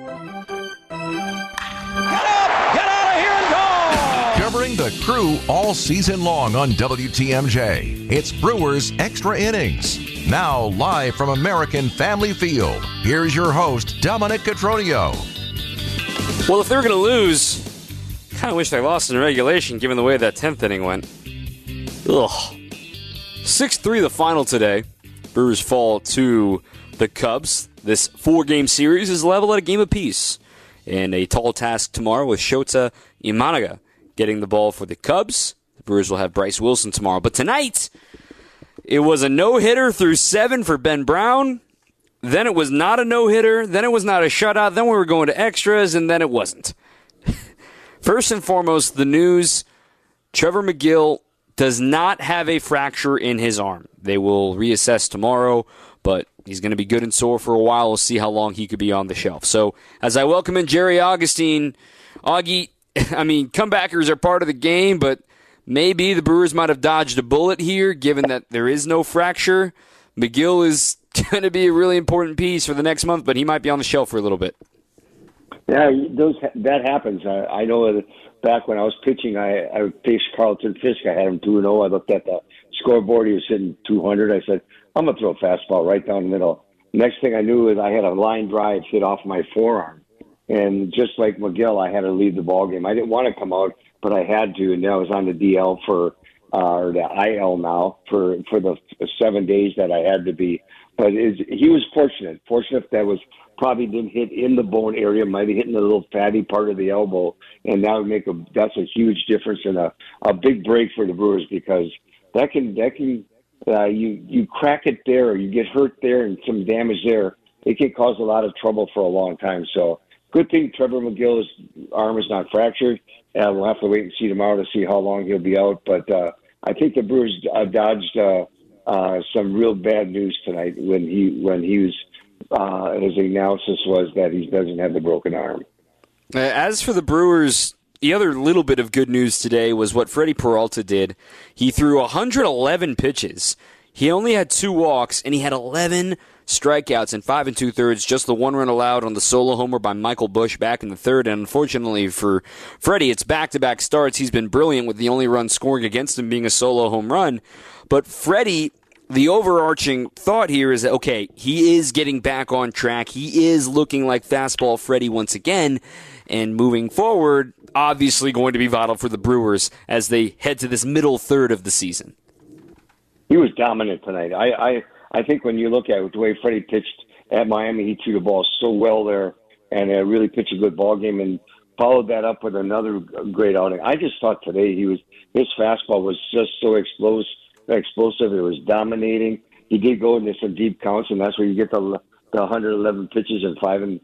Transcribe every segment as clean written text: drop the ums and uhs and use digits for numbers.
Covering the Crew all season long on WTMJ, it's Brewers Extra Innings. Now live from American Family Field, here's your host, Dominic Cotroneo. Well, if they're going to lose, I kind of wish they lost in regulation given the way that 10th inning went. Ugh. 6-3 the final today. Brewers fall to the Cubs. This 4-game series is level at a game apiece. And a tall task tomorrow with Shota Imanaga getting the ball for the Cubs. The Brewers will have Bryce Wilson tomorrow. But tonight, it was a no-hitter through 7 for Ben Brown. Then it was not a no-hitter. Then it was not a shutout. Then we were going to extras, and then it wasn't. First and foremost, the news, Trevor Megill does not have a fracture in his arm. They will reassess tomorrow, but he's going to be good and sore for a while. We'll see how long he could be on the shelf. So as I welcome in Jerry Augustine, Augie, comebackers are part of the game, but maybe the Brewers might have dodged a bullet here, given that there is no fracture. Megill is going to be a really important piece for the next month, but he might be on the shelf for a little bit. Yeah, that happens. I know that back when I was pitching, I faced Carlton Fisk. I had him 2-0. I looked at the scoreboard. He was hitting 200. I said, I'm going to throw a fastball right down the middle. Next thing I knew is I had a line drive hit off my forearm. And just like Megill, I had to leave the ball game. I didn't want to come out, but I had to. And I was on the DL or the IL now for the 7 days that I had to be. But he was fortunate that was probably didn't hit in the bone area, might have hit in the little fatty part of the elbow, and that would that's a huge difference and a big break for the Brewers, because that can you crack it there or you get hurt there and some damage there, it can cause a lot of trouble for a long time. So good thing Trevor Megill's arm is not fractured. We'll have to wait and see tomorrow to see how long he'll be out, but I think the Brewers dodged some real bad news tonight when he was his analysis was that he doesn't have the broken arm. As for the Brewers, the other little bit of good news today was what Freddie Peralta did. He threw 111 pitches. He only had 2 walks, and he had 11 strikeouts in 5 2/3, just the 1 run allowed on the solo homer by Michael Busch back in the 3rd. And unfortunately for Freddie, it's back-to-back starts. He's been brilliant with the only run scoring against him being a solo home run. But Freddie, the overarching thought here is that, okay, he is getting back on track. He is looking like fastball Freddie once again. And moving forward, obviously going to be vital for the Brewers as they head to this middle third of the season. He was dominant tonight. I think when you look at the way Freddie pitched at Miami, he threw the ball so well there and really pitched a good ball game and followed that up with another great outing. I just thought today his fastball was just so explosive. It was dominating. He did go into some deep counts, and that's where you get the 111 pitches in 5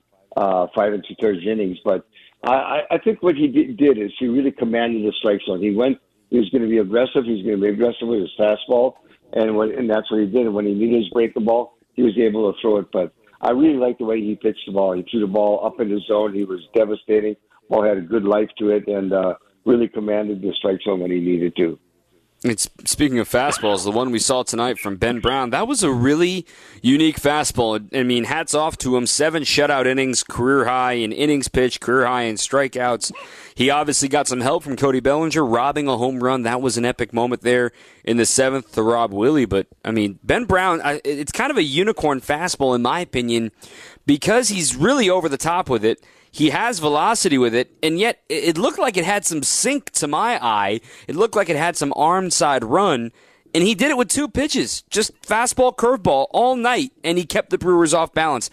2/3 innings. But I think what he did is he really commanded the strike zone. He was going to be aggressive. He's going to be aggressive with his fastball, and that's what he did. And when he needed his breaking ball, he was able to throw it. But I really liked the way he pitched the ball. He threw the ball up in the zone. He was devastating. Ball had a good life to it, and really commanded the strike zone when he needed to. Speaking of fastballs, the one we saw tonight from Ben Brown, that was a really unique fastball. I mean, hats off to him. 7 shutout innings, career high in innings pitched, career high in strikeouts. He obviously got some help from Cody Bellinger, robbing a home run. That was an epic moment there in the 7th to rob Willie. But, I mean, Ben Brown, it's kind of a unicorn fastball in my opinion because he's really over the top with it. He has velocity with it, and yet it looked like it had some sink to my eye. It looked like it had some arm side run, and he did it with 2 pitches, just fastball, curveball all night, and he kept the Brewers off balance.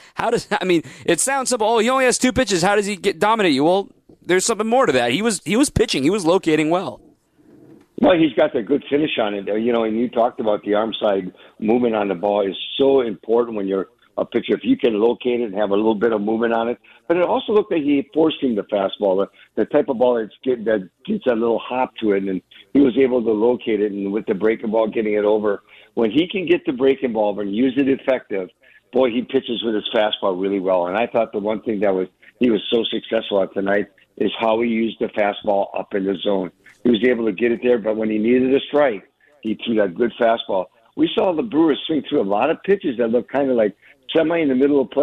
It sounds simple. Oh, he only has 2 pitches. How does he dominate you? Well, there's something more to that. He was pitching. He was locating well. Well, he's got the good finish on it. And you talked about the arm side movement on the ball is so important when you're a pitcher. If you can locate it and have a little bit of movement on it. But it also looked like he forced him the fastball, the type of ball that gets a little hop to it, and he was able to locate it, and with the breaking ball, getting it over. When he can get the breaking ball and use it effective, boy, he pitches with his fastball really well. And I thought the one thing he was so successful at tonight is how he used the fastball up in the zone. He was able to get it there, but when he needed a strike, he threw that good fastball. We saw the Brewers swing through a lot of pitches that looked kind of like semi in the middle of plate,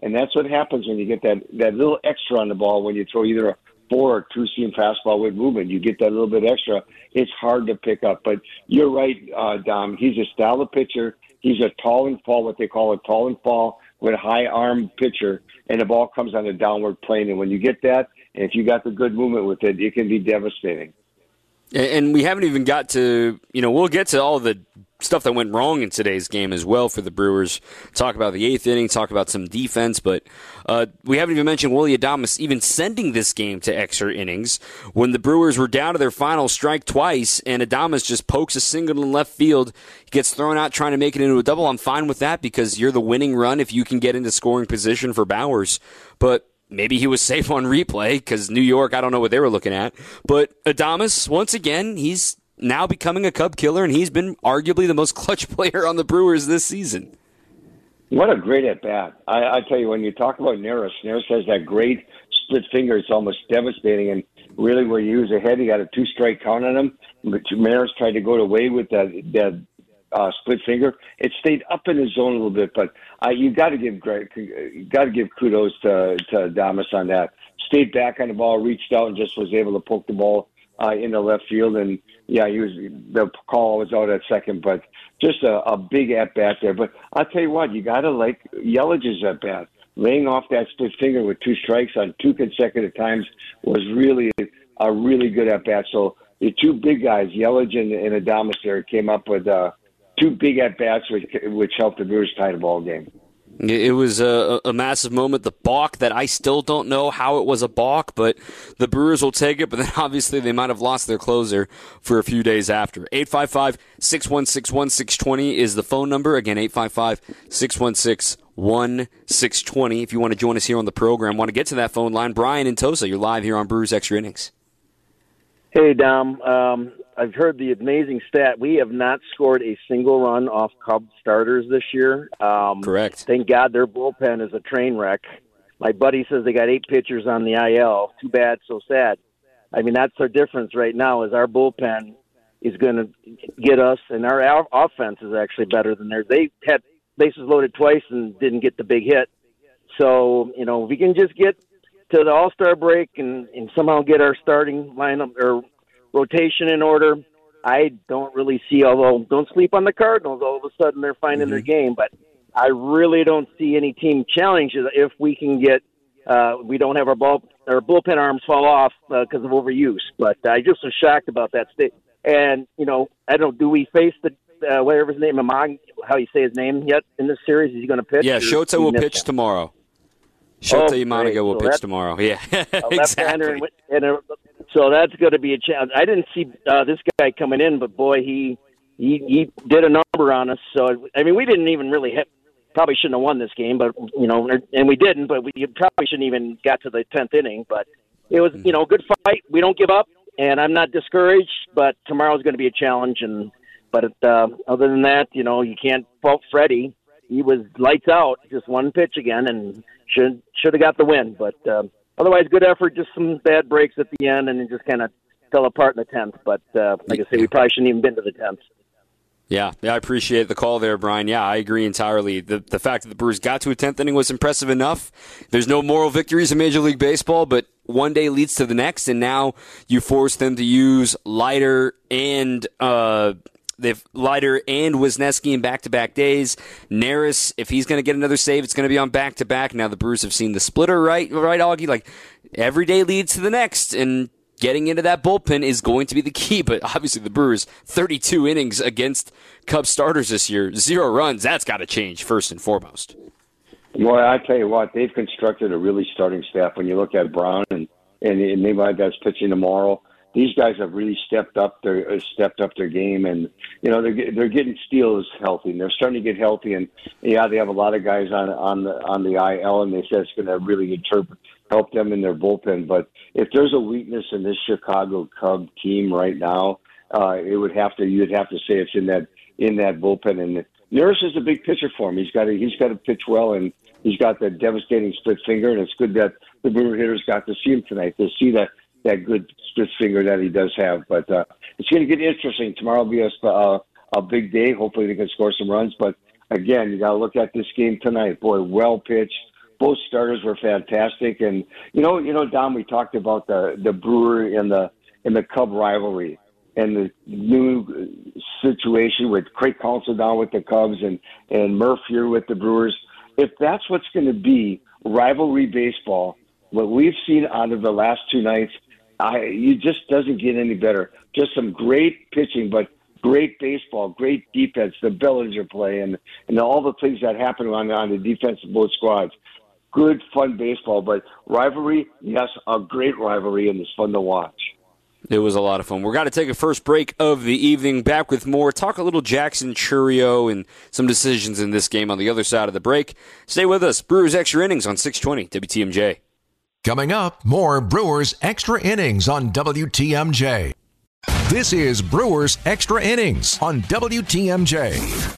And that's what happens when you get that little extra on the ball when you throw either a 4 or 2-seam fastball with movement. You get that little bit extra. It's hard to pick up. But you're right, Dom. He's a style of pitcher. He's a tall and fall, what they call a tall and fall with a high arm pitcher, and the ball comes on a downward plane. And when you get that, and if you got the good movement with it, it can be devastating. And we haven't even got to, we'll get to all the stuff that went wrong in today's game as well for the Brewers. Talk about the 8th inning, talk about some defense, but we haven't even mentioned Willy Adames even sending this game to extra innings when the Brewers were down to their final strike twice, and Adames just pokes a single in left field. He gets thrown out trying to make it into a double. I'm fine with that because you're the winning run if you can get into scoring position for Bauers. But maybe he was safe on replay because New York, I don't know what they were looking at. But Adames, once again, he's now becoming a Cub killer, and he's been arguably the most clutch player on the Brewers this season. What a great at-bat. I tell you, when you talk about Neris has that great split finger. It's almost devastating. And really, where you use a head, he got a 2-strike count on him. But Neris tried to go away with that split finger. It stayed up in his zone a little bit, but you got to give kudos to Adames on that. Stayed back on the ball, reached out, and just was able to poke the ball in the left field. And yeah, the call was out at second, but just a big at bat there. But I'll tell you what, you got to like Yelich's at bat. Laying off that split finger with 2 strikes on 2 consecutive times was really a really good at bat. So the 2 big guys, Yelich and Adames, there came up with 2 big at bats, which helped the Brewers tie the ball game. It was a massive moment. The balk that I still don't know how it was a balk, but the Brewers will take it. But then obviously they might have lost their closer for a few days after. 855-616-1620 is the phone number. Again, 855-616-1620. If you want to join us here on the program, want to get to that phone line, Brian in Tosa, you're live here on Brewers Extra Innings. Hey, Dom. I've heard the amazing stat. We have not scored a single run off Cubs starters this year. Correct. Thank God their bullpen is a train wreck. My buddy says they got 8 pitchers on the IL. Too bad, so sad. I mean, that's our difference right now is our bullpen is going to get us, and our offense is actually better than theirs. They had bases loaded twice and didn't get the big hit. So, if we can just get to the All-Star break and somehow get our starting lineup or rotation in order, I don't really see, although don't sleep on the Cardinals, all of a sudden they're finding their game, but I really don't see any team challenges if we can get, we don't have our bullpen arms fall off because of overuse. But I just was shocked about that state. And, I don't know, do we face the, whatever his name, how you say his name yet in this series? Is he going to pitch? Yeah, Shota will pitch tomorrow. Shota Imanaga will pitch tomorrow. Yeah, exactly. So that's going to be a challenge. I didn't see this guy coming in, but boy, he did a number on us. So I mean, we didn't even really probably shouldn't have won this game, but and we didn't. But we probably shouldn't even got to the 10th inning. But it was good fight. We don't give up, and I'm not discouraged. But tomorrow's going to be a challenge. But other than that, you can't fault Freddie. He was lights out, just one pitch again, and should have got the win. But otherwise, good effort, just some bad breaks at the end, and it just kind of fell apart in the 10th. But like I say, we probably shouldn't even been to the 10th. Yeah, I appreciate the call there, Brian. Yeah, I agree entirely. The fact that the Brewers got to a 10th inning was impressive enough. There's no moral victories in Major League Baseball, but one day leads to the next, and now you force them to use Leiter and Wisniewski in back-to-back days. Neris, if he's going to get another save, it's going to be on back-to-back. Now the Brewers have seen the splitter, right, Augie? Like, every day leads to the next, and getting into that bullpen is going to be the key. But obviously the Brewers, 32 innings against Cubs starters this year, 0 runs. That's got to change first and foremost. Well, I tell you what, they've constructed a really starting staff. When you look at Brown and maybe that's pitching tomorrow, these guys have really stepped up their game, and they're getting steals healthy, and they're starting to get healthy. And yeah, they have a lot of guys on the IL, and they said it's going to really help them in their bullpen. But if there's a weakness in this Chicago Cub team right now, you'd have to say it's in that bullpen. And Neris is a big pitcher for him. He's got to pitch well, and he's got that devastating split finger. And it's good that the Brewer hitters got to see him tonight, to see that good split finger that he does have. But it's going to get interesting. Tomorrow will be a big day. Hopefully they can score some runs. But again, you got to look at this game tonight. Boy, well pitched. both starters were fantastic. And Don, we talked about the Brewer and the Cub rivalry and the new situation with Craig Counsell down with the Cubs and Murph here with the Brewers. If that's what's going to be rivalry baseball, what we've seen out of the last two nights, it just doesn't get any better. Just some great pitching, but great baseball, great defense, the Bellinger play, and all the things that happen on the defense of both squads. Good, fun baseball, but rivalry, yes, a great rivalry, and it's fun to watch. It was a lot of fun. We're going to take a first break of the evening. Back with more. Talk a little Jackson Chourio and some decisions in this game on the other side of the break. Stay with us. Brewers Extra Innings on 620 WTMJ. Coming up, more Brewers Extra Innings on WTMJ. This is Brewers Extra Innings on WTMJ.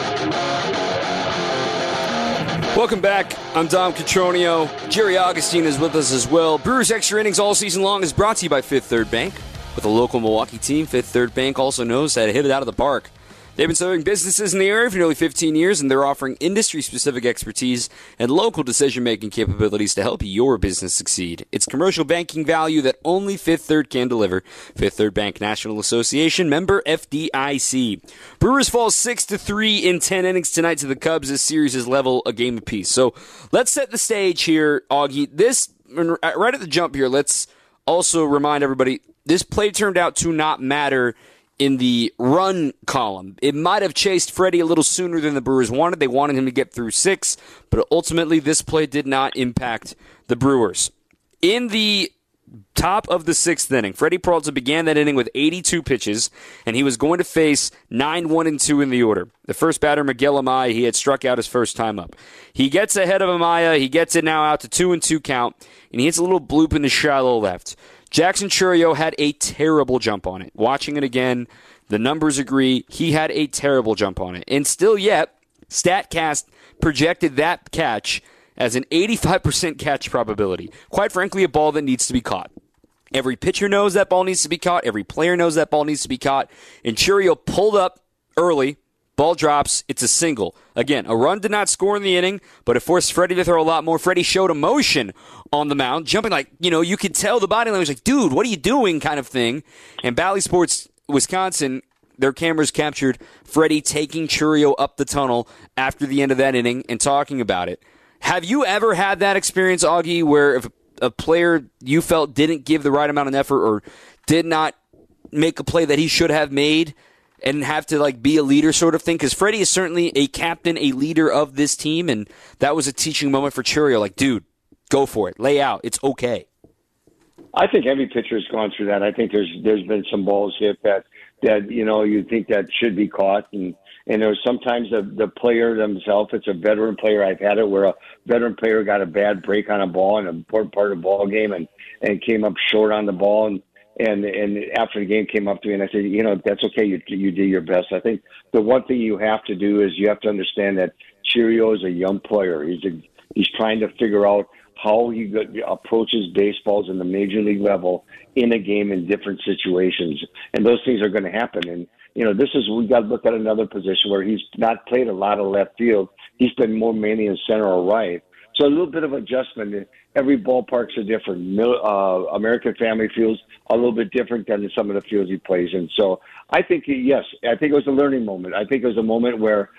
Welcome back. I'm Dom Cotroneo. Jerry Augustine is with us as well. Brewers Extra Innings all season long is brought to you by Fifth Third Bank. With a local Milwaukee team, Fifth Third Bank also knows how to hit it out of the park. They've been serving businesses in the area for nearly 15 years, and they're offering industry-specific expertise and local decision-making capabilities to help your business succeed. It's commercial banking value that only Fifth Third can deliver. Fifth Third Bank National Association, member FDIC. Brewers fall 6-3 in 10 innings tonight to the Cubs. This series is level a game apiece. So let's set the stage here, Augie. This, right at the jump here, let's also remind everybody, this play turned out to not matter in the run column. It might have chased Freddie a little sooner than the Brewers wanted. They wanted him to get through 6, but ultimately this play did not impact the Brewers. In the top of the 6th inning, Freddie Peralta began that inning with 82 pitches, and he was going to face 9, 1, and 2 in the order. The first batter, Miguel Amaya, he had struck out his first time up. He gets ahead of Amaya. He gets it now out to 2-2 count, and he hits a little bloop in the shallow left. Jackson Chourio had a terrible jump on it. Watching it again, the numbers agree. He had a terrible jump on it. And still yet, StatCast projected that catch as an 85% catch probability. Quite frankly, a ball that needs to be caught. Every pitcher knows that ball needs to be caught. Every player knows that ball needs to be caught. And Chourio pulled up early. Ball drops. It's a single. Again, a run did not score in the inning, but it forced Freddie to throw a lot more. Freddie showed emotion on the mound, jumping like, you could tell the body language, like, dude, what are you doing kind of thing. And Bally Sports Wisconsin, their cameras captured Freddie taking Chourio up the tunnel after the end of that inning and talking about it. Have you ever had that experience, Augie, where if a player you felt didn't give the right amount of effort or did not make a play that he should have made, and have to be a leader sort of thing? Because Freddie is certainly a captain, a leader of this team, and that was a teaching moment for Chourio. Like, dude, go for it. Lay out. It's okay. I think every pitcher has gone through that. I think there's been some balls hit that you think that should be caught, and there's sometimes the player themselves. It's a veteran player. I've had it where a veteran player got a bad break on a ball in an important part of the ball game and came up short on the ball, and after the game came up to me and I said, that's okay. You did your best. I think the one thing you have to do is you have to understand that Chourio is a young player. He's trying to figure out how he approaches baseballs in the major league level in a game in different situations. And those things are going to happen. And, we got to look at another position where he's not played a lot of left field. He's been more mainly in center or right. So a little bit of adjustment. Every ballparks are different. American Family Field's a little bit different than some of the fields he plays in. So I think, yes, I think it was a learning moment. I think it was a moment where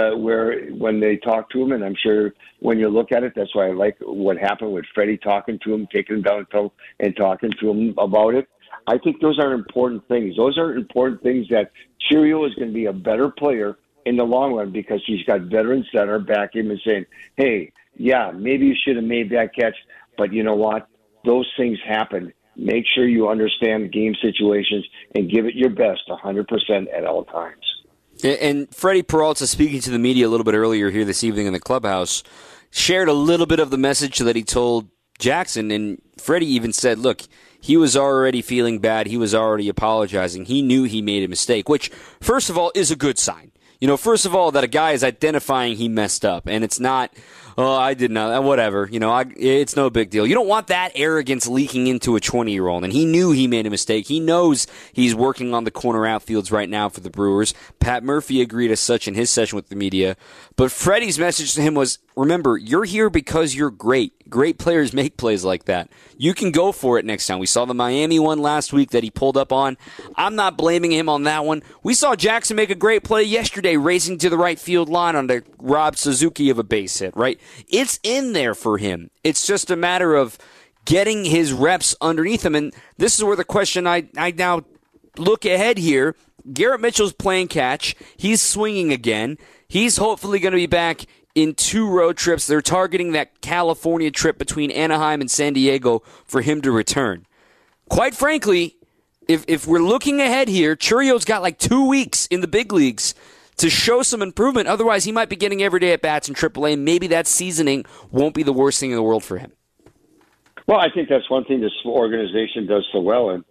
when they talked to him, and I'm sure when you look at it, that's why I like what happened with Freddie talking to him, taking him down and talking to him about it. I think those are important things. Those are important things that Chourio is going to be a better player in the long run because he's got veterans that are backing him and saying, hey, yeah, maybe you should have made that catch, but you know what? Those things happen. Make sure you understand game situations and give it your best 100% at all times. And Freddie Peralta, speaking to the media a little bit earlier here this evening in the clubhouse, shared a little bit of the message that he told Jackson, and Freddie even said, look, he was already feeling bad. He was already apologizing. He knew he made a mistake, which, first of all, is a good sign. First of all, that a guy is identifying he messed up, and it's not, oh, I did not, whatever. It's no big deal. You don't want that arrogance leaking into a 20-year-old. And he knew he made a mistake. He knows he's working on the corner outfields right now for the Brewers. Pat Murphy agreed as such in his session with the media. But Freddie's message to him was, remember, you're here because you're great. Great players make plays like that. You can go for it next time. We saw the Miami one last week that he pulled up on. I'm not blaming him on that one. We saw Jackson make a great play yesterday, racing to the right field line on the Rob Suzuki of a base hit, right? It's in there for him. It's just a matter of getting his reps underneath him. And this is where the question I now look ahead here. Garrett Mitchell's playing catch. He's swinging again. He's hopefully going to be back in 2 road trips. They're targeting that California trip between Anaheim and San Diego for him to return. Quite frankly, if we're looking ahead here, Churio's got like 2 weeks in the big leagues to show some improvement. Otherwise, he might be getting everyday at-bats in AAA. Maybe that seasoning won't be the worst thing in the world for him. Well, I think that's one thing this organization does so well. And,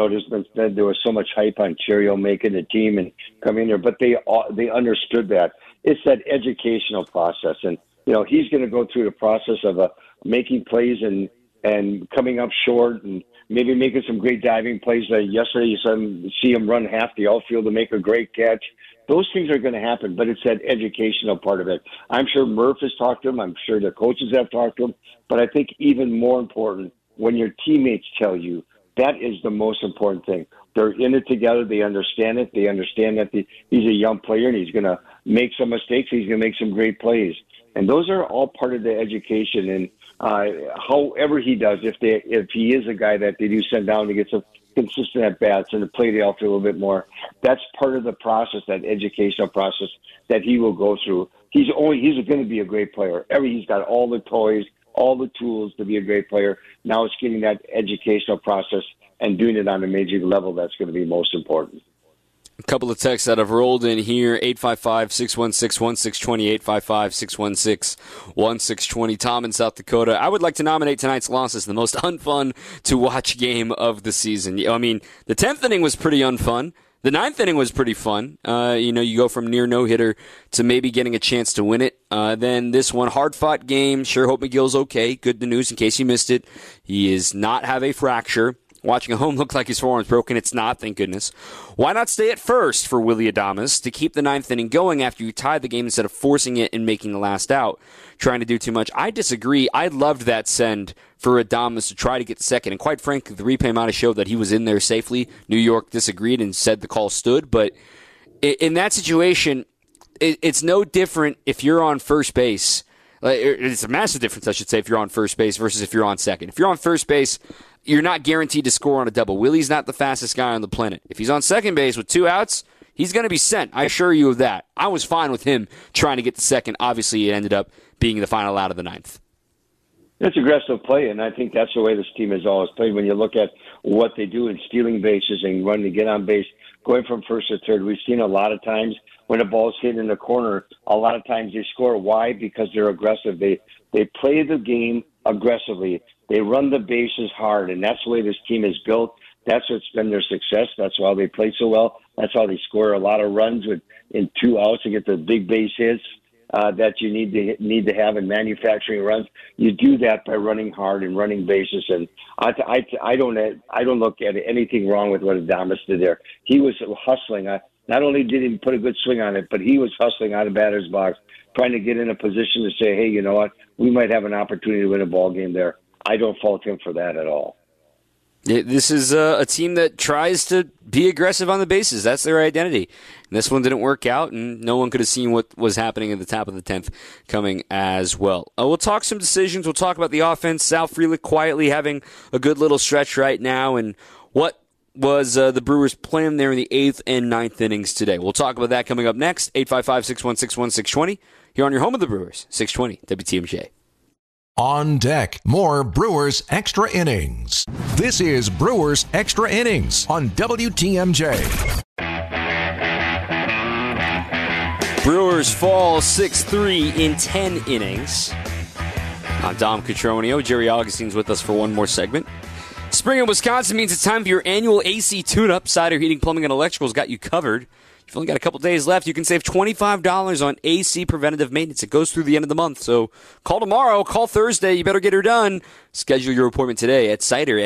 there was so much hype on Chirio making the team and coming there, but they understood that. It's that educational process. And, he's going to go through the process of making plays and coming up short and maybe making some great diving plays. Yesterday, you see him run half the outfield to make a great catch. Those things are going to happen, but it's that educational part of it. I'm sure Murph has talked to him. I'm sure the coaches have talked to him. But I think even more important, when your teammates tell you, that is the most important thing. They're in it together. They understand it. They understand that he's a young player and he's going to make some mistakes. He's going to make some great plays. And those are all part of the education. And however he does, if he is a guy that they do send down to get some consistent at-bats and to play the outfield a little bit more, that's part of the process, that educational process that he will go through. He's going to be a great player. He's got all the toys, all the tools to be a great player. Now it's getting that educational process and doing it on a major level that's going to be most important. A couple of texts that have rolled in here, 855-616-1620, 855-616-1620. Tom in South Dakota. I would like to nominate tonight's loss as the most unfun to watch game of the season. I mean, the 10th inning was pretty unfun. The 9th inning was pretty fun. You go from near no-hitter to maybe getting a chance to win it. Then this one, hard-fought game. Sure hope McGill's okay. Good news in case you missed it. He is not have a fracture. Watching a home look like his forearm's broken. It's not, thank goodness. Why not stay at first for Willy Adames to keep the 9th inning going after you tied the game instead of forcing it and making the last out, trying to do too much? I disagree. I loved that send for Adames to try to get second. And quite frankly, the replay might have showed that he was in there safely. New York disagreed and said the call stood. But in that situation, it's no different if you're on first base. It's a massive difference, I should say, if you're on first base versus if you're on second. If you're on first base, you're not guaranteed to score on a double. Willie's not the fastest guy on the planet. If he's on second base with 2 outs, he's going to be sent. I assure you of that. I was fine with him trying to get to second. Obviously, it ended up being the final out of the 9th. It's aggressive play, and I think that's the way this team has always played. When you look at what they do in stealing bases and running to get on base, going from first to third, we've seen a lot of times when the ball's hit in the corner, a lot of times they score. Why? Because they're aggressive. They play the game aggressively. They run the bases hard, and that's the way this team is built. That's what's been their success. That's why they play so well. That's how they score a lot of runs in 2 outs to get the big base hits that you need to have in manufacturing runs. You do that by running hard and running bases. And I don't look at anything wrong with what Adames did there. He was hustling. Not only did he put a good swing on it, but he was hustling out of batter's box, trying to get in a position to say, hey, you know what? We might have an opportunity to win a ball game there. I don't fault him for that at all. This is a team that tries to be aggressive on the bases. That's their identity. And this one didn't work out, and no one could have seen what was happening at the top of the 10th coming as well. We'll talk some decisions. We'll talk about the offense. Sal Frelick quietly having a good little stretch right now, and what was the Brewers' plan there in the 8th and 9th innings today. We'll talk about that coming up next. 855-616-1620 here on your home of the Brewers, 620 WTMJ. On deck, more Brewers Extra Innings. This is Brewers Extra Innings on WTMJ. Brewers fall 6-3 in 10 innings. I'm Dom Cotroneo. Jerry Augustine's with us for one more segment. Spring in Wisconsin means it's time for your annual AC tune-up. Cider Heating, Plumbing, and Electrical's got you covered. you've only got a couple days left, you can save $25 on AC preventative maintenance. It goes through the end of the month, so call tomorrow, call Thursday. You better get her done. Schedule your appointment today at Seider,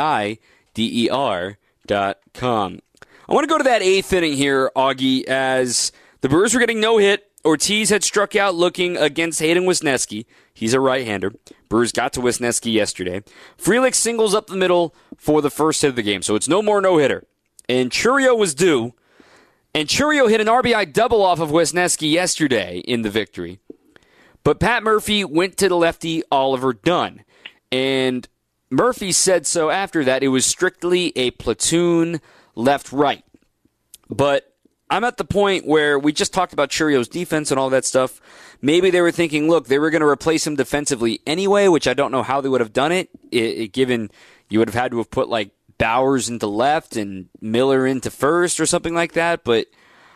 SEIDER.com. I want to go to that eighth inning here, Augie, as the Brewers were getting no hit. Ortiz had struck out looking against Hayden Wesneski. He's a right-hander. Brewers got to Wesneski yesterday. Frelick singles up the middle for the first hit of the game, so it's no more no-hitter. And Chourio was due, and Chourio hit an RBI double off of Wesneski yesterday in the victory. But Pat Murphy went to the lefty Oliver Dunn, and Murphy said so after that. It was strictly a platoon left-right. But I'm at the point where we just talked about Chourio's defense and all that stuff. Maybe they were thinking, look, they were going to replace him defensively anyway, which I don't know how they would have done it, given you would have had to have put like Bowers into left and Miller into first or something like that. But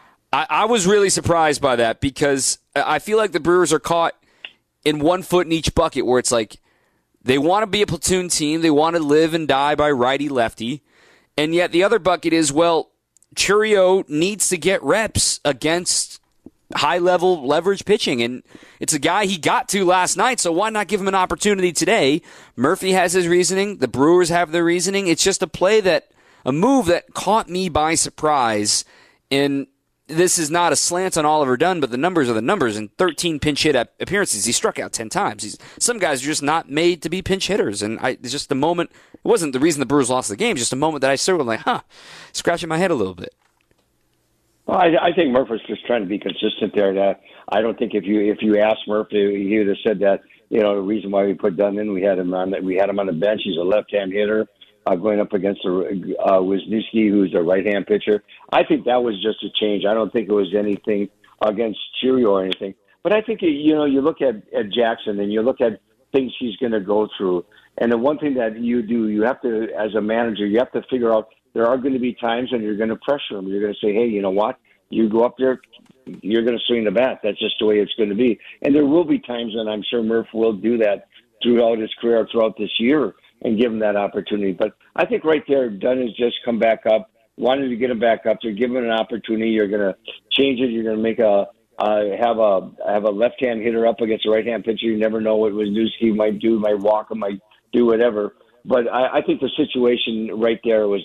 I was really surprised by that because I feel like the Brewers are caught in one foot in each bucket where it's like they want to be a platoon team. They want to live and die by righty-lefty. And yet the other bucket is, well, Chourio needs to get reps against high-level leverage pitching, and it's a guy he got to last night, so why not give him an opportunity today? Murphy has his reasoning. The Brewers have their reasoning. It's just a move that caught me by surprise, and this is not a slant on Oliver Dunn, but the numbers are the numbers. In 13 pinch hit appearances, he struck out 10 times. Some guys are just not made to be pinch hitters, and it's just the moment. It wasn't the reason the Brewers lost the game, just a moment that I sort of like, scratching my head a little bit. Well, I think Murphy's just trying to be consistent there. That I don't think if you asked Murphy, he would have said that the reason why we put Dunn in, we had him on the bench. He's a left-hand hitter. Going up against Wisniewski, who's a right-hand pitcher. I think that was just a change. I don't think it was anything against Chourio or anything. But I think, you look at Jackson and you look at things he's going to go through. And the one thing that you do, you have to, as a manager, you have to figure out there are going to be times when you're going to pressure him. You're going to say, hey, you know what? You go up there, you're going to swing the bat. That's just the way it's going to be. And there will be times, and I'm sure Murph will do that throughout his career, throughout this year, and give him that opportunity. But I think right there, Dunn has just come back up, wanted to get him back up there, give him an opportunity. You're going to change it. You're going to make have a left-hand hitter up against a right-hand pitcher. You never know what Wisniewski might do, might walk him, might do whatever. But I think the situation right there was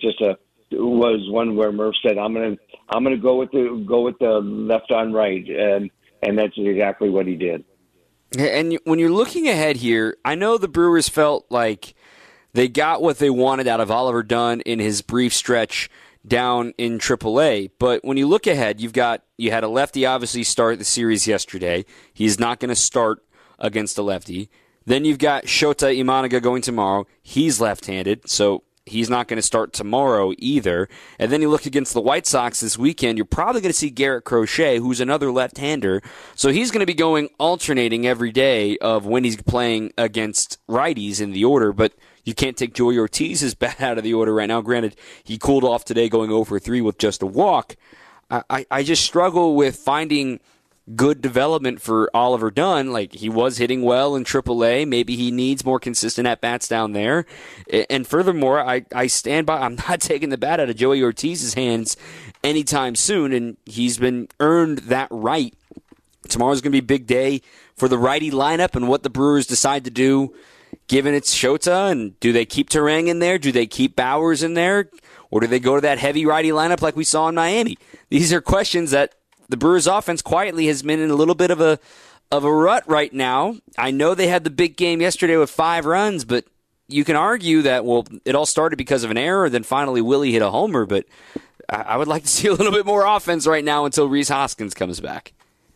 was one where Murph said, I'm gonna go with the left on right, and that's exactly what he did. And when you're looking ahead here, I know the Brewers felt like they got what they wanted out of Oliver Dunn in his brief stretch down in AAA. But when you look ahead, you had a lefty obviously start the series yesterday. He's not going to start against a lefty. Then you've got Shota Imanaga going tomorrow. He's left-handed, so he's not going to start tomorrow either. And then you look against the White Sox this weekend, you're probably going to see Garrett Crochet, who's another left-hander. So he's going to be going alternating every day of when he's playing against righties in the order. But you can't take Joey Ortiz's bat out of the order right now. Granted, he cooled off today going 0-for-3 with just a walk. I just struggle with finding good development for Oliver Dunn. Like, he was hitting well in AAA. Maybe he needs more consistent at-bats down there. And furthermore, I stand by, I'm not taking the bat out of Joey Ortiz's hands anytime soon, and he's been earned that right. Tomorrow's going to be a big day for the righty lineup and what the Brewers decide to do, given it's Shota, and do they keep Turang in there? Do they keep Bowers in there? Or do they go to that heavy righty lineup like we saw in Miami? These are questions that the Brewers offense quietly has been in a little bit of a rut right now. I know they had the big game yesterday with 5 runs, but you can argue that, well, it all started because of an error, then finally Willie hit a homer, but I would like to see a little bit more offense right now until Rhys Hoskins comes back.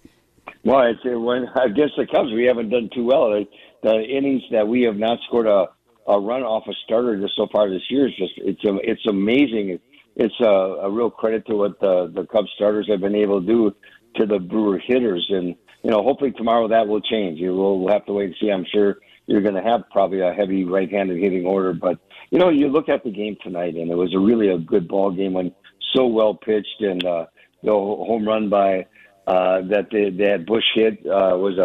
Well, against the Cubs, we haven't done too well. The innings that we have not scored a run off a starter just so far this year is it's amazing. It's a real credit to what the Cubs starters have been able to do to the Brewer hitters, and hopefully tomorrow that will change. We'll have to wait and see. I'm sure you're going to have probably a heavy right-handed hitting order, but you look at the game tonight, and it was really a good ball game when so well pitched, and the home run by that they had Bush hit was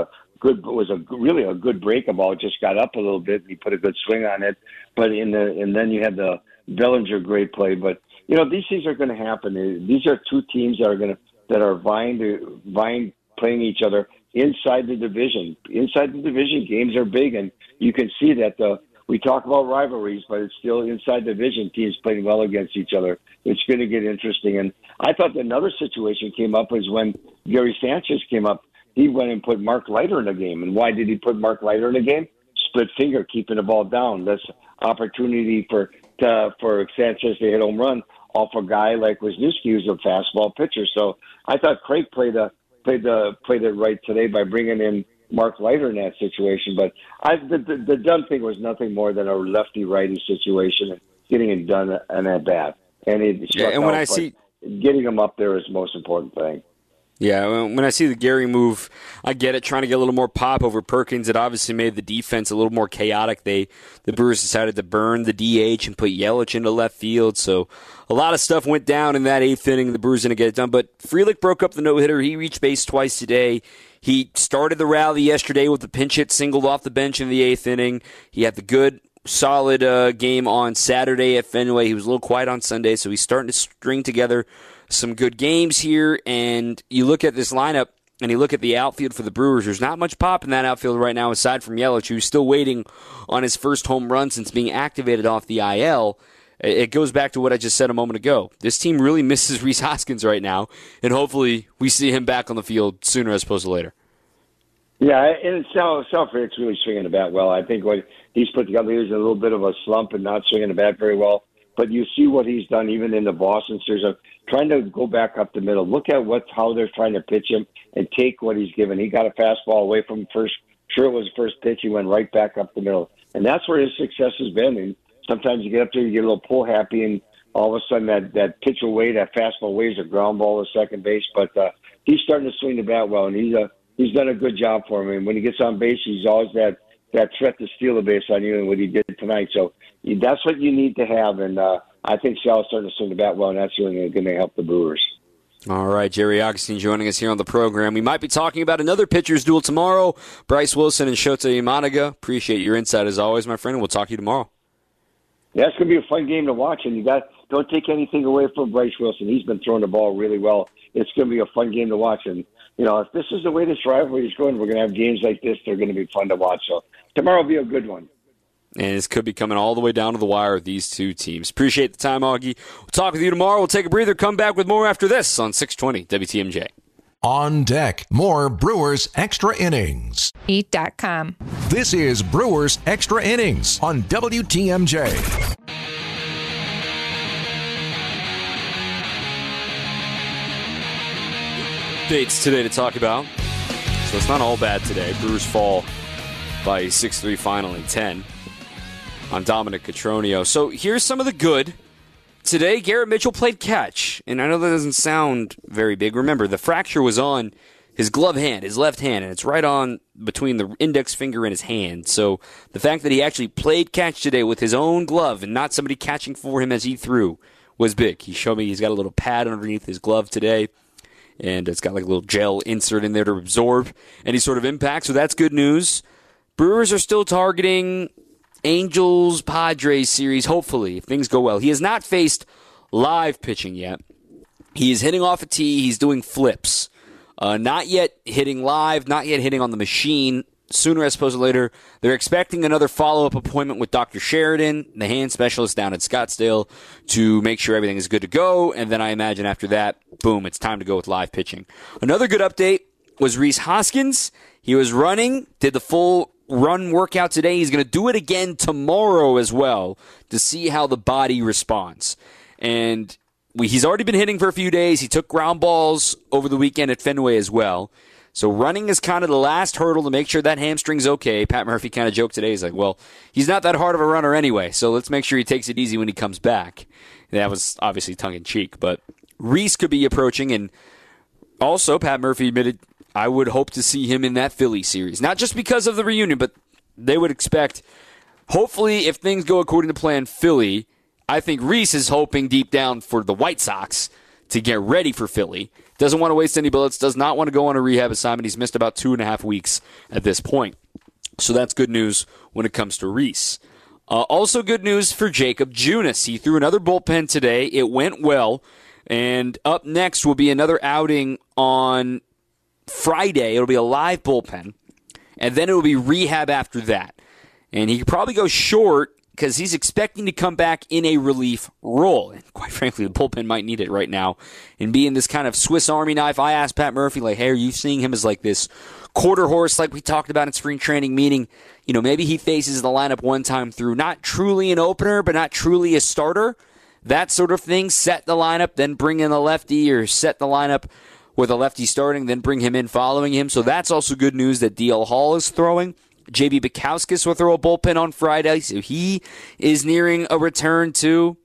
really a good breaking ball. It just got up a little bit, and he put a good swing on it. But and then you had the Bellinger great play. But these things are going to happen. These are two teams that are going to that are vying playing each other inside the division. Inside the division, games are big, and you can see that we talk about rivalries, but it's still inside division teams playing well against each other. It's going to get interesting. And I thought another situation came up was when Gary Sanchez came up. He went and put Mark Leiter in the game. And why did he put Mark Leiter in the game? Split finger, keeping the ball down. That's opportunity for Sanchez to hit home run off a guy like Wisniewski, who's a fastball pitcher. So I thought Craig played it right today by bringing in Mark Leiter in that situation. But the done thing was nothing more than a lefty-righty situation and getting it done and at bat. And getting him up there is the most important thing. Yeah, when I see the Gary move, I get it, trying to get a little more pop over Perkins. It obviously made the defense a little more chaotic. The Brewers decided to burn the DH and put Yelich into left field, so a lot of stuff went down in that eighth inning. The Brewers didn't get it done, but Frelick broke up the no-hitter. He reached base twice today. He started the rally yesterday with the pinch hit singled off the bench in the eighth inning. He had the good, solid game on Saturday at Fenway. He was a little quiet on Sunday, so he's starting to string together some good games here. And you look at this lineup, and you look at the outfield for the Brewers. There's not much pop in that outfield right now, aside from Yelich, who's still waiting on his first home run since being activated off the IL. It goes back to what I just said a moment ago. This team really misses Rhys Hoskins right now, and hopefully we see him back on the field sooner as opposed to later. Yeah, and Frelick's really swinging the bat well. I think what he's put together, he was in a little bit of a slump and not swinging the bat very well. But you see what he's done even in the Boston series of trying to go back up the middle. Look at how they're trying to pitch him and take what he's given. He got a fastball away from first. Sure, it was the first pitch. He went right back up the middle. And that's where his success has been. And sometimes you get up there, you get a little pull happy, and all of a sudden that pitch away, that fastball away is a ground ball to second base. But he's starting to swing the bat well, and he's done a good job for him. And when he gets on base, he's always that threat to steal the base on you, and what he did tonight. So that's what you need to have. And I think Sal's starting to swing the bat well, and that's really going to help the Brewers. All right, Jerry Augustine joining us here on the program. We might be talking about another pitcher's duel tomorrow. Bryce Wilson and Shota Imanaga. Appreciate your insight as always, my friend, and we'll talk to you tomorrow. Yeah, it's going to be a fun game to watch, and don't take anything away from Bryce Wilson. He's been throwing the ball really well. It's going to be a fun game to watch, and if this is the way this rivalry is going, we're going to have games like this. They're going to be fun to watch. So tomorrow will be a good one. And this could be coming all the way down to the wire with these two teams. Appreciate the time, Augie. We'll talk with you tomorrow. We'll take a breather, come back with more after this on 620 WTMJ. On deck, more Brewers Extra Innings. Eat.com. This is Brewers Extra Innings on WTMJ. Dates today to talk about. So it's not all bad today. Brewers fall by a 6-3 final in 10 on Dominic Cotroneo. So here's some of the good. Today, Garrett Mitchell played catch. And I know that doesn't sound very big. Remember, the fracture was on his glove hand, his left hand, and it's right on between the index finger and his hand. So the fact that he actually played catch today with his own glove and not somebody catching for him as he threw was big. He showed me he's got a little pad underneath his glove today, and it's got like a little gel insert in there to absorb any sort of impact. So that's good news. Brewers are still targeting Angels-Padres series, hopefully, if things go well. He has not faced live pitching yet. He is hitting off a tee. He's doing flips. Not yet hitting live, not yet hitting on the machine. Sooner as opposed to later. They're expecting another follow-up appointment with Dr. Sheridan, the hand specialist down at Scottsdale, to make sure everything is good to go. And then I imagine after that, boom, it's time to go with live pitching. Another good update was Rhys Hoskins. He was running, did the full run workout today. He's going to do it again tomorrow as well to see how the body responds. And he's already been hitting for a few days. He took ground balls over the weekend at Fenway as well. So running is kind of the last hurdle to make sure that hamstring's okay. Pat Murphy kind of joked today. He's like, well, he's not that hard of a runner anyway, so let's make sure he takes it easy when he comes back. And that was obviously tongue-in-cheek. But Rhys could be approaching, and also Pat Murphy admitted I would hope to see him in that Philly series. Not just because of the reunion, but they would expect, hopefully, if things go according to plan, Philly. I think Rhys is hoping deep down for the White Sox to get ready for Philly. Doesn't want to waste any bullets, does not want to go on a rehab assignment. He's missed about 2.5 weeks at this point. So that's good news when it comes to Rhys. Also good news for Jacob Junis. He threw another bullpen today. It went well. And up next will be another outing on Friday. It'll be a live bullpen. And then it will be rehab after that. And he could probably go short because he's expecting to come back in a relief role. And quite frankly, the bullpen might need it right now. And being this kind of Swiss Army knife, I asked Pat Murphy, like, hey, are you seeing him as like this quarter horse like we talked about in spring training, meaning, maybe he faces the lineup one time through, not truly an opener, but not truly a starter, that sort of thing, set the lineup, then bring in a lefty, or set the lineup with a lefty starting, then bring him in following him. So that's also good news that DL Hall is throwing. J.B. Bukowskis will throw a bullpen on Friday, so he is nearing a return too.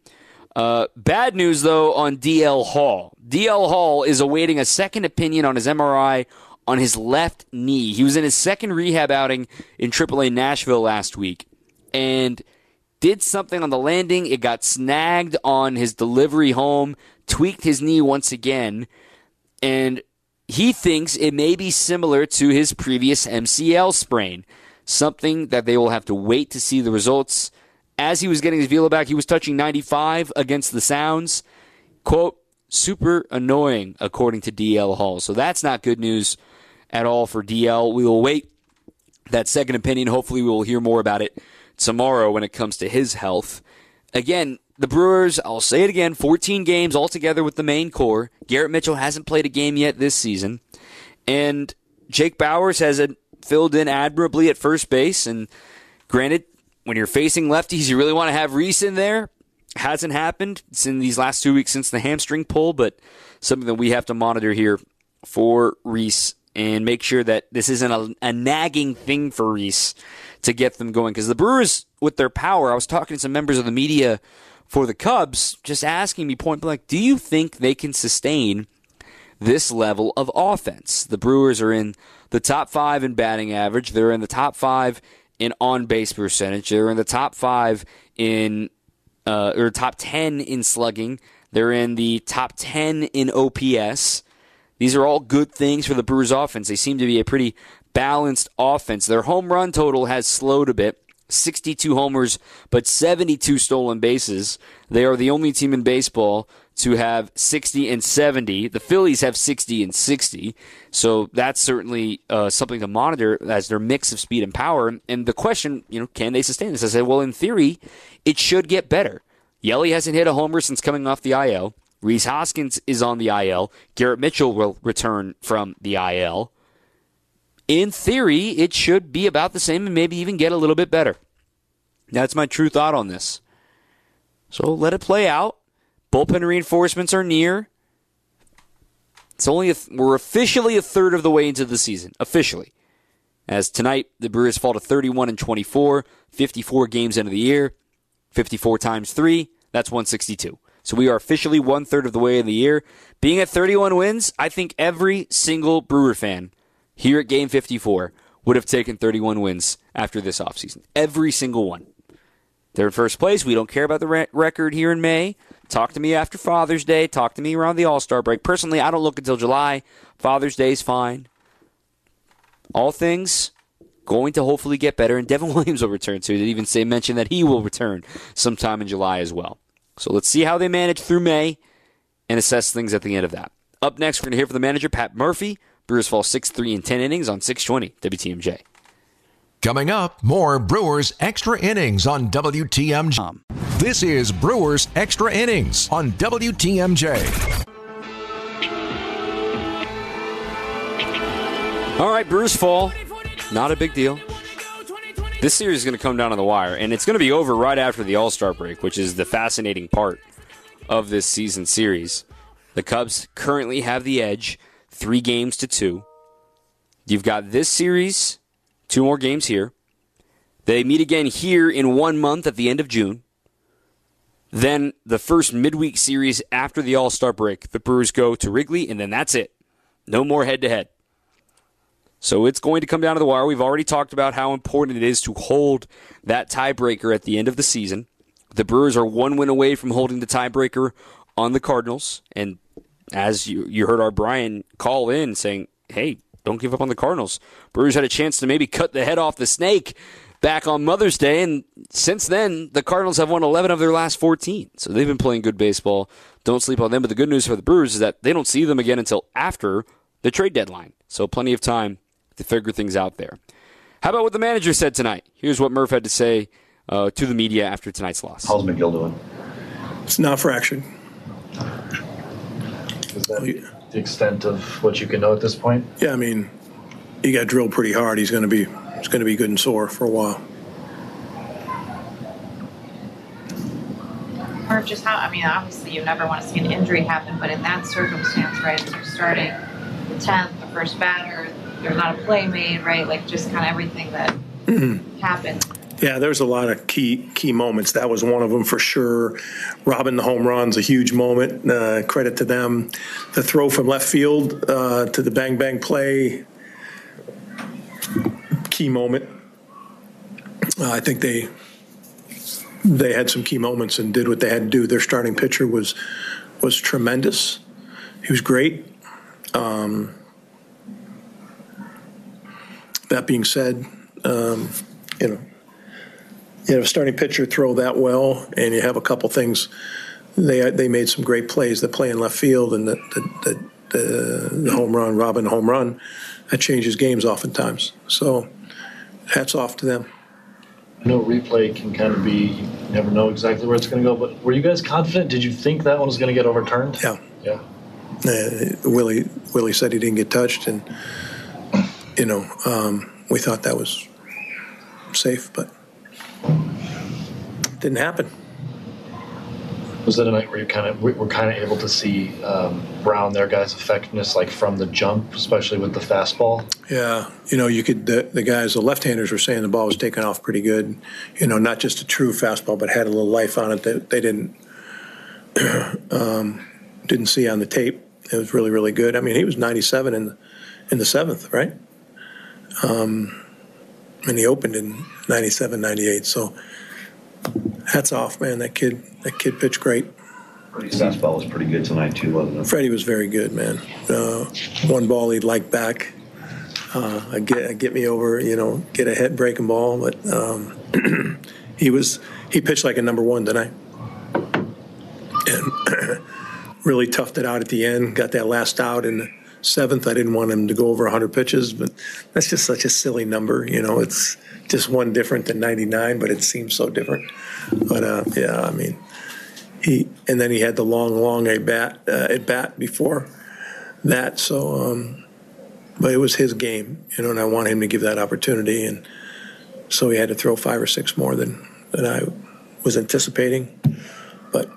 Bad news, though, on DL Hall. DL Hall is awaiting a second opinion on his MRI on his left knee. He was in his second rehab outing in AAA Nashville last week and did something on the landing. It got snagged on his delivery home, tweaked his knee once again, and he thinks it may be similar to his previous MCL sprain, something that they will have to wait to see the results. As he was getting his velo back, he was touching 95 against the Sounds. Quote, super annoying, according to DL Hall. So that's not good news at all for DL. We will wait that second opinion. Hopefully we will hear more about it tomorrow when it comes to his health. Again, the Brewers, I'll say it again, 14 games altogether with the main core. Garrett Mitchell hasn't played a game yet this season. And Jake Bauers has filled in admirably at first base. And granted, when you're facing lefties, you really want to have Rhys in there. Hasn't happened. It's in these last 2 weeks since the hamstring pull, but something that we have to monitor here for Rhys and make sure that this isn't a nagging thing for Rhys to get them going. Because the Brewers, with their power, I was talking to some members of the media for the Cubs, just asking me point blank, do you think they can sustain this level of offense? The Brewers are in the top 5 in batting average. They're in the top 5 in on-base percentage. They're in the top 5 in, or top 10 in slugging. They're in the top 10 in OPS. These are all good things for the Brewers offense. They seem to be a pretty balanced offense. Their home run total has slowed a bit. 62 homers, but 72 stolen bases. They are the only team in baseball to have 60 and 70. The Phillies have 60 and 60. So that's certainly something to monitor as their mix of speed and power. And the question, can they sustain this? I said, well, in theory, it should get better. Yelly hasn't hit a homer since coming off the IL. Rhys Hoskins is on the IL. Garrett Mitchell will return from the IL. In theory, it should be about the same and maybe even get a little bit better. That's my true thought on this. So let it play out. Bullpen reinforcements are near. It's only we're officially a third of the way into the season. Officially. As tonight, the Brewers fall to 31-24, 54 games into the year. 54 times 3, that's 162. So we are officially 1/3 of the way in the year. Being at 31 wins, I think every single Brewer fan here at Game 54 would have taken 31 wins after this offseason. Every single one. They're in first place. We don't care about the record here in May. Talk to me after Father's Day. Talk to me around the All-Star break. Personally, I don't look until July. Father's Day is fine. All things going to hopefully get better, and Devin Williams will return too. They even mention that he will return sometime in July as well. So let's see how they manage through May and assess things at the end of that. Up next, we're going to hear from the manager, Pat Murphy. Brewers fall 6-3 in 10 innings on 620 WTMJ. Coming up, more Brewers Extra Innings on WTMJ. This is Brewers Extra Innings on WTMJ. All right, Brewers fall. Not a big deal. This series is going to come down to the wire, and it's going to be over right after the All-Star break, which is the fascinating part of this season series. The Cubs currently have the edge, 3-2. You've got this series, 2 more games here. They meet again here in 1 month at the end of June. Then the first midweek series after the All-Star break, the Brewers go to Wrigley, and then that's it. No more head-to-head. So it's going to come down to the wire. We've already talked about how important it is to hold that tiebreaker at the end of the season. The Brewers are 1 win away from holding the tiebreaker on the Cardinals. And as you heard our Brian call in saying, hey, don't give up on the Cardinals. Brewers had a chance to maybe cut the head off the snake back on Mother's Day, and since then, the Cardinals have won 11 of their last 14. So they've been playing good baseball. Don't sleep on them. But the good news for the Brewers is that they don't see them again until after the trade deadline. So plenty of time to figure things out there. How about what the manager said tonight? Here's what Murph had to say to the media after tonight's loss. How's McGill doing? It's not fractured. Is that the extent of what you can know at this point? Yeah, I mean, he got drilled pretty hard. He's going to be good and sore for a while. Or just how, I mean, obviously you never want to see an injury happen, but in that circumstance, right, you're starting the 10th, the first batter, there's not a play made, right, like just kind of everything that happened. Yeah, there's a lot of key moments. That was one of them for sure. Robbing the home run's a huge moment. Credit to them. The throw from left field to the bang play, key moment. I think they had some key moments and did what they had to do. Their starting pitcher was tremendous. He was great. That being said, you have a starting pitcher throw that well, and you have a couple things. They made some great plays. The play in left field and the home run, Robin home run, that changes games oftentimes. So hats off to them. I know replay can kind of be, you never know exactly where it's going to go, but were you guys confident? Did you think that one was going to get overturned? Yeah. Willie said he didn't get touched, and we thought that was safe, but didn't happen. Was it a night where we're kind of able to see Brown, their guys' effectiveness, like from the jump, especially with the fastball? Yeah, you could. The guys, the left-handers, were saying the ball was taken off pretty good. Not just a true fastball, but had a little life on it that they didn't see on the tape. It was really, really good. I mean, he was 97 in the seventh, right? And he opened in 97, 98. So hats off, man. That kid pitched great. Freddie's fastball was pretty good tonight too, wasn't it? Freddie was very good, man. One ball he'd like back. Get me over, get a head breaking ball, but he pitched like a number one tonight, and really toughed it out at the end. Got that last out in the seventh. I didn't want him to go over 100 pitches, but that's just such a silly number. It's just one different than 99, but it seems so different. But yeah, I mean, he had the long at bat before that. So, but it was his game, and I want him to give that opportunity, and so he had to throw 5 or 6 more than I was anticipating. But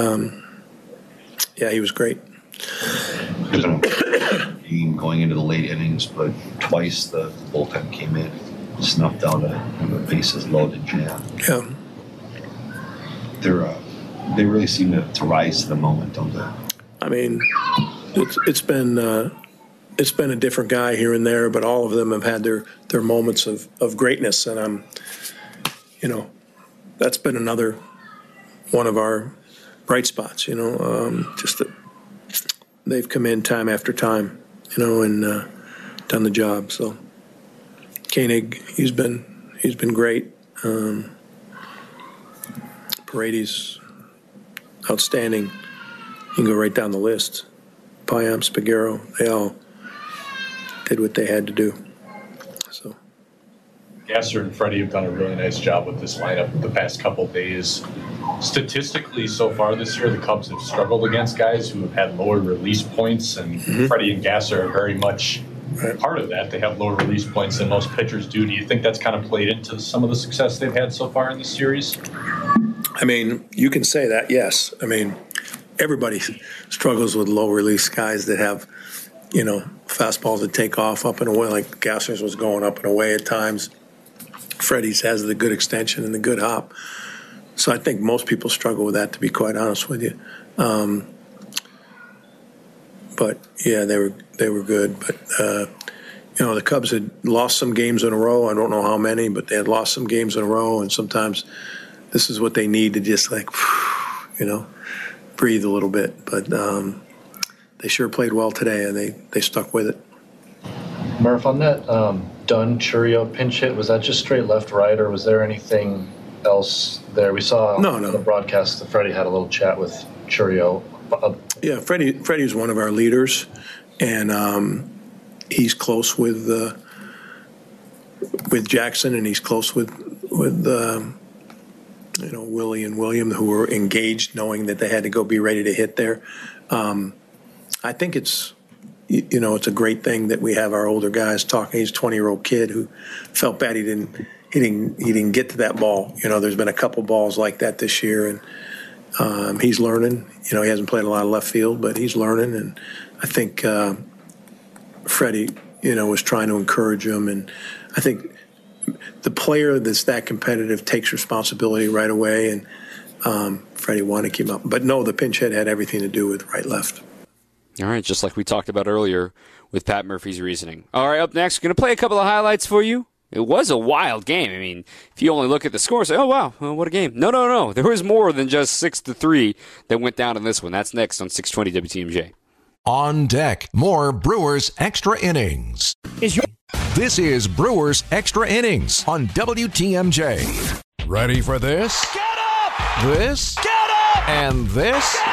yeah, he was great. There's a game going into the late innings, but twice the bullpen came in, snuffed out a bases loaded jam. Yeah. They really seem to rise to the moment, don't they? I mean, it's been a different guy here and there, but all of them have had their moments of greatness, and that's been another one of our bright spots. Just that they've come in time after time, and done the job. So Koenig, he's been great. Paredes, outstanding. You can go right down the list. Payam, Spagero, they all did what they had to do. So Gasser and Freddie have done a really nice job with this lineup the past couple of days. Statistically, so far this year, the Cubs have struggled against guys who have had lower release points, and Freddie and Gasser are very much part of that. They have lower release points than most pitchers do. Do you think that's kind of played into some of the success they've had so far in this series? I mean, you can say that, yes. I mean, everybody struggles with low release guys that have, fastballs that take off up and away, like Gasser's was going up and away at times. Freddie's has the good extension and the good hop. So I think most people struggle with that, to be quite honest with you. But yeah, they were good. But the Cubs had lost some games in a row. I don't know how many, but they had lost some games in a row, and sometimes this is what they need to just breathe a little bit. But they sure played well today, and they stuck with it. Murph, on that Dunn Churio pinch hit, was that just straight left-right, or was there anything else there? We saw on the broadcast that Freddie had a little chat with Churio. Yeah, Freddie's one of our leaders, and he's close with Jackson, and he's close with Willie and William, who were engaged, knowing that they had to go be ready to hit there. I think it's a great thing that we have our older guys talking. He's a 20-year-old kid who felt bad he didn't get to that ball. There's been a couple balls like that this year, and he's learning. He hasn't played a lot of left field, but he's learning, and I think Freddie, was trying to encourage him, and I think the player that's that competitive takes responsibility right away, and Freddie wanted to keep up. But no, the pinch hit had everything to do with right-left. All right, just like we talked about earlier with Pat Murphy's reasoning. All right, up next, we're going to play a couple of highlights for you. It was a wild game. I mean, if you only look at the score, say, oh, wow, well, what a game. No. There was more than just 6-3 that went down in this one. That's next on 620 WTMJ. On deck, more Brewers Extra Innings. This is Brewers Extra Innings on WTMJ. Ready for this? Get up! This? Get up! And this? Get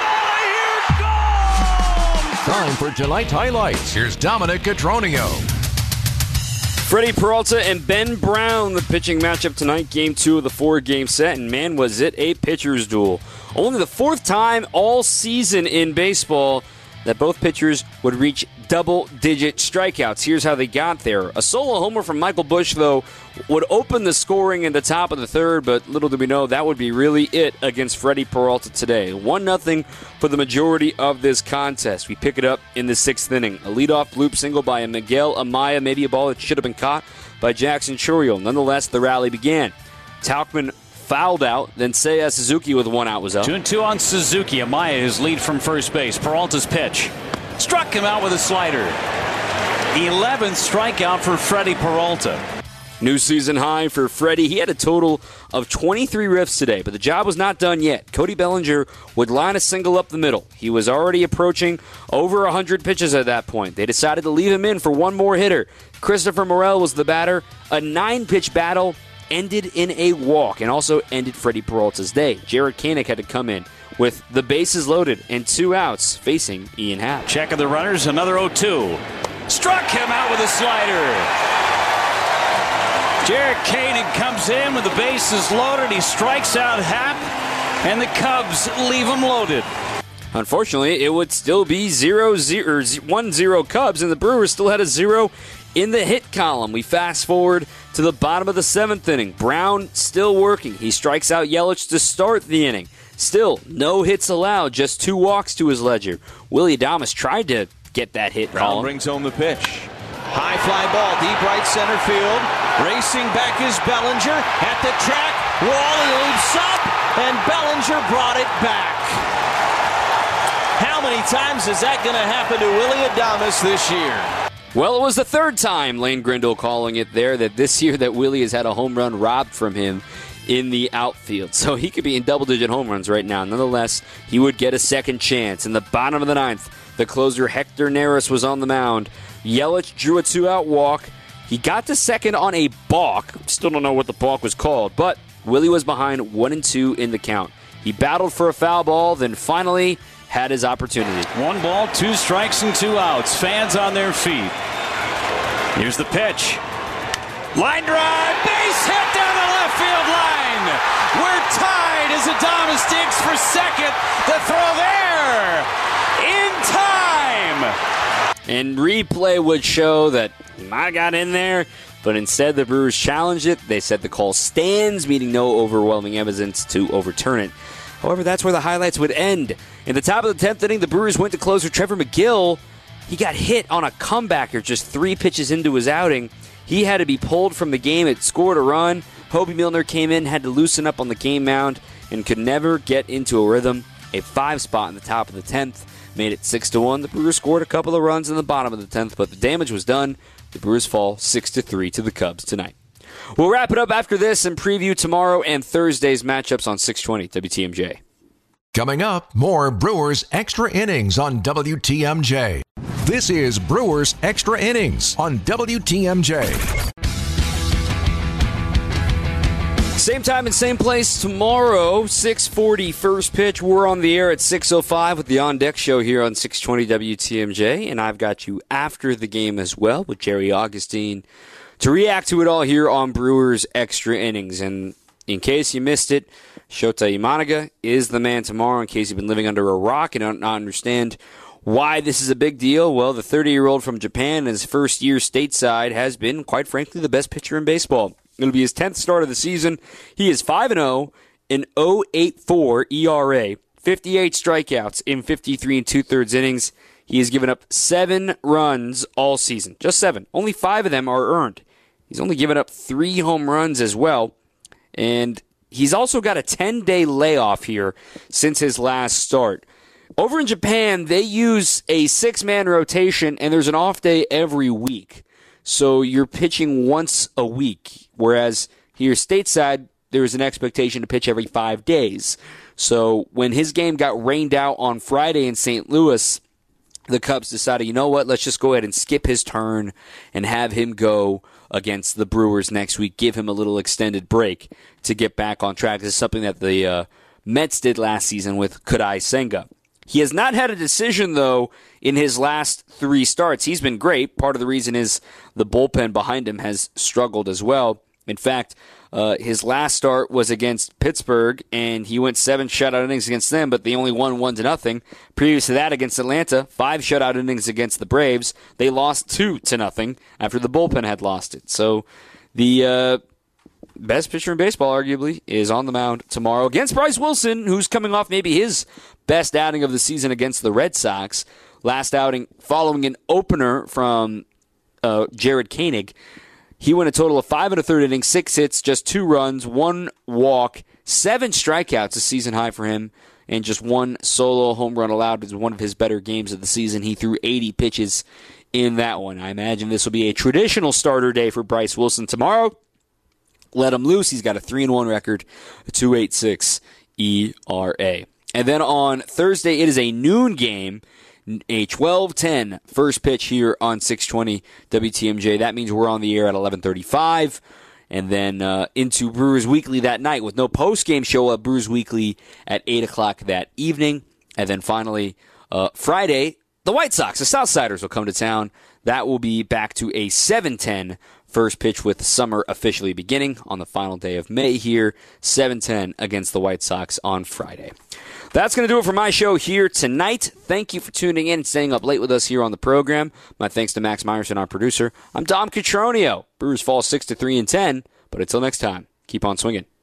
out of here! Go! Time for tonight's highlights. Here's Dominic Cotroneo. Freddie Peralta and Ben Brown, the pitching matchup tonight, Game 2 of the 4-game set, and man, was it a pitcher's duel. Only the 4th time all season in baseball that both pitchers would reach double-digit strikeouts. Here's how they got there. A solo homer from Michael Busch, though, would open the scoring in the top of the 3rd, but little did we know that would be really it against Freddie Peralta today. 1-0 for the majority of this contest. We pick it up in the 6th inning. A leadoff loop single by Miguel Amaya, maybe a ball that should have been caught by Jackson Churio. Nonetheless, the rally began. Tauchman fouled out, then Seiya Suzuki with 1 out was up. 2-2 on Suzuki. Amaya his lead from first base. Peralta's pitch. Struck him out with a slider. 11th strikeout for Freddie Peralta. New season high for Freddie. He had a total of 23 riffs today, but the job was not done yet. Cody Bellinger would line a single up the middle. He was already approaching over 100 pitches at that point. They decided to leave him in for one more hitter. Christopher Morel was the batter. A 9-pitch battle ended in a walk and also ended Freddie Peralta's day. Jared Koenig had to come in with the bases loaded and 2 outs facing Ian Happ. Checking the runners, another 0-2. Struck him out with a slider. Jared Koenig comes in with the bases loaded. He strikes out Happ, and the Cubs leave him loaded. Unfortunately, it would still be 1-0 Cubs, and the Brewers still had a 0 in the hit column. We fast forward to the bottom of the 7th inning. Brown still working. He strikes out Yelich to start the inning. Still, no hits allowed, just 2 walks to his ledger. Willie Adames tried to get that hit column. Brown brings home the pitch. High fly ball, deep right center field. Racing back is Bellinger. At the track, Wally leaps up, and Bellinger brought it back. How many times is that going to happen to Willie Adames this year? Well, it was the 3rd time, Lane Grindle calling it there, that this year that Willie has had a home run robbed from him in the outfield. So he could be in double-digit home runs right now. Nonetheless, he would get a second chance. In the bottom of the 9th, the closer Hector Neris was on the mound. Yelich drew a 2-out walk. He got to second on a balk. Still don't know what the balk was called, but Willie was behind 1-2 in the count. He battled for a foul ball, then finally had his opportunity. 1 ball, 2 strikes, and 2 outs. Fans on their feet. Here's the pitch. Line drive, base hit down the left field line. We're tied as Adames digs for second. The throw there in time. And replay would show that he might have got in there, but instead the Brewers challenged it. They said the call stands, meaning no overwhelming evidence to overturn it. However, that's where the highlights would end. In the top of the 10th inning, the Brewers went to closer Trevor McGill. He got hit on a comebacker just 3 pitches into his outing. He had to be pulled from the game. It scored a run. Hobie Milner came in, had to loosen up on the game mound, and could never get into a rhythm. A 5 spot in the top of the 10th made it 6-1. The Brewers scored a couple of runs in the bottom of the 10th, but the damage was done. The Brewers fall 6-3 to the Cubs tonight. We'll wrap it up after this and preview tomorrow and Thursday's matchups on 620 WTMJ. Coming up, more Brewers Extra Innings on WTMJ. This is Brewers Extra Innings on WTMJ. Same time and same place tomorrow, 6:40 first pitch. We're on the air at 6:05 with the On Deck Show here on 620 WTMJ, and I've got you after the game as well with Jerry Augustine to react to it all here on Brewers Extra Innings. And in case you missed it, Shota Imanaga is the man tomorrow. In case you've been living under a rock and don't understand why this is a big deal, well, the 30-year-old from Japan in his first year stateside has been, quite frankly, the best pitcher in baseball. It'll be his 10th start of the season. He is 5-0 in 0.84 ERA, 58 strikeouts in 53 2/3 innings. He has given up 7 runs all season. Just 7. Only 5 of them are earned. He's only given up 3 home runs as well. And he's also got a 10-day layoff here since his last start. Over in Japan, they use a 6-man rotation, and there's an off day every week. So you're pitching once a week, whereas here stateside, there's an expectation to pitch every 5 days. So when his game got rained out on Friday in St. Louis, the Cubs decided, you know what, let's just go ahead and skip his turn and have him go against the Brewers next week, give him a little extended break to get back on track. This is something that the Mets did last season with Kodai Senga. He has not had a decision, though, in his last 3 starts. He's been great. Part of the reason is the bullpen behind him has struggled as well. In fact, his last start was against Pittsburgh, and he went 7 shutout innings against them, but they only won 1-0. Previous to that, against Atlanta, 5 shutout innings against the Braves. They lost 2-0 after the bullpen had lost it. So the best pitcher in baseball, arguably, is on the mound tomorrow against Bryce Wilson, who's coming off maybe his best outing of the season against the Red Sox. Last outing following an opener from Jared Koenig. He went a total of 5 1/3 innings, 6 hits, just 2 runs, 1 walk, 7 strikeouts, a season high for him, and just 1 solo home run allowed. It was one of his better games of the season. He threw 80 pitches in that one. I imagine this will be a traditional starter day for Bryce Wilson tomorrow. Let him loose. He's got a 3-1 record, a 2.86 ERA. And then on Thursday, it is a noon game, a 12:10 first pitch here on 620 WTMJ. That means we're on the air at 11:35. And then into Brewers Weekly that night with no post-game show at Brewers Weekly at 8 o'clock that evening. And then finally, Friday, the White Sox, the Southsiders, will come to town. That will be back to a 7:10 first pitch with summer officially beginning on the final day of May here. 7:10 against the White Sox on Friday. That's going to do it for my show here tonight. Thank you for tuning in and staying up late with us here on the program. My thanks to Max Myerson, our producer. I'm Dom Cotroneo. Brewers fall 6-3 and 10. But until next time, keep on swinging.